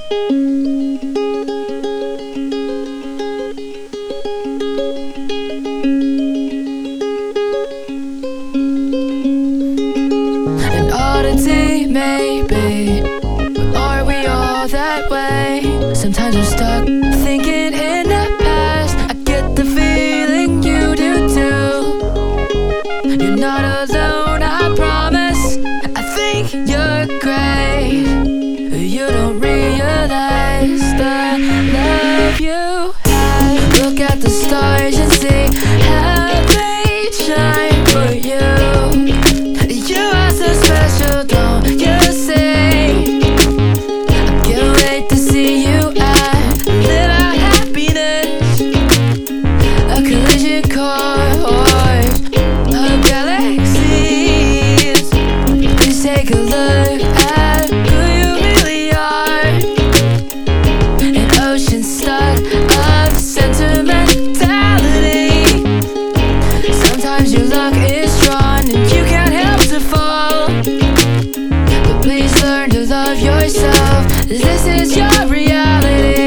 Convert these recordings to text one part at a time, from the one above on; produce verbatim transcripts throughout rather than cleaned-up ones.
An oddity, maybe, but are we all that way? Sometimes we're stuck thinking in the past. I get the feeling you do too. You're not alone, I promise. I think you're great. You don't realize the love you have. Look at the stars and see how they shine for you. You are so special, don't you see? I can't wait to see you and live our happiness. A collision course of galaxies. Please take a look at who you really are. An ocean stuck of sentimentality. Sometimes your luck is drawn and you can't help to fall. But please learn to love yourself. This is your reality.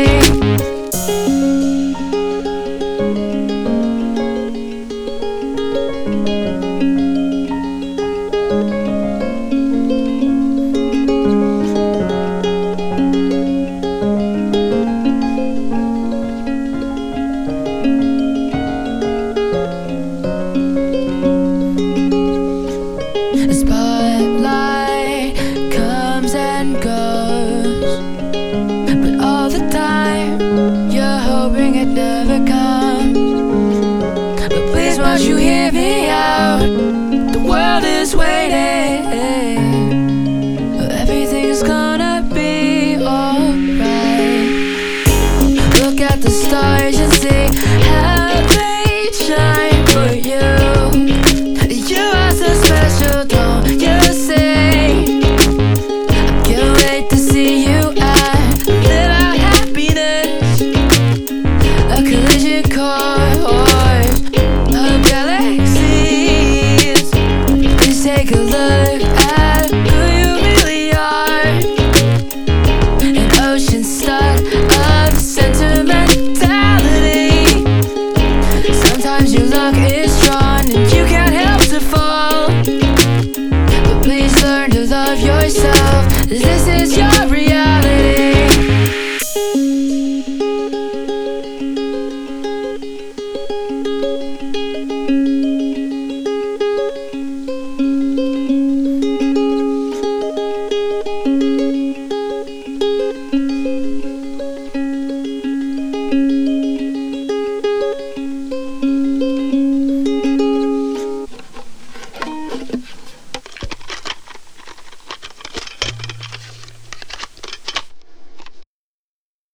The spotlight comes and goes, but all the time you're hoping it never comes. But please won't you hear me out? The world is waiting. Everything's gonna be alright. Look at the stars and see how they shine for you. You are so special, don't you see? I can't wait to see you and live our happiness. A collision course of galaxies. Please take a look